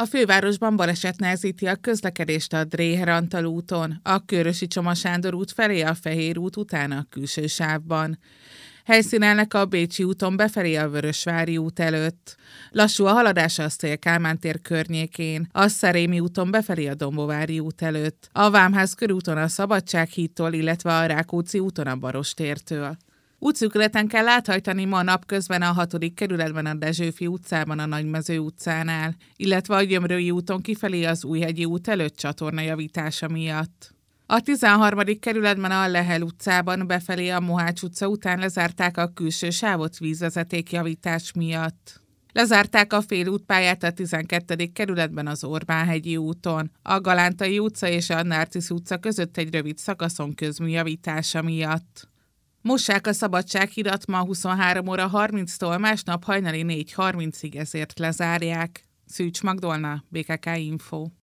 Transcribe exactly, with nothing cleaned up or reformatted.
A fővárosban baleset nehezíti a közlekedést a Dréher-Antal úton, a Körösi Csoma Sándor út felé a Fehér út után a külső sávban. Helyszínelnek a Bécsi úton befelé a Vörösvári út előtt. Lassú a haladás a Széll Kálmán tér környékén, a Szerémi úton befelé a Dombovári út előtt, a Vámház körúton a Szabadsághídtól, illetve a Rákóczi úton a Barostértől. Útszűkületen kell áthajtani ma napközben a hatodik kerületben a Dezsőfi utcában a Nagymező utcánál, illetve a Gyömrői úton kifelé az Újhegyi út előtt csatornajavítása miatt. A tizenharmadik kerületben a Lehel utcában befelé a Mohács utca után lezárták a külső sávot vízvezetékjavítás miatt. Lezárták a félútpályát a tizenkettedik kerületben az Orbánhegyi úton, a Galántai utca és a Nárcisz utca között egy rövid szakaszon közműjavítása miatt. Mossák a Szabadsághidat ma huszonhárom óra harminctól, másnap hajnali négy harmincig, ezért lezárják. Szűcs Magdolna, bé ká ká Info.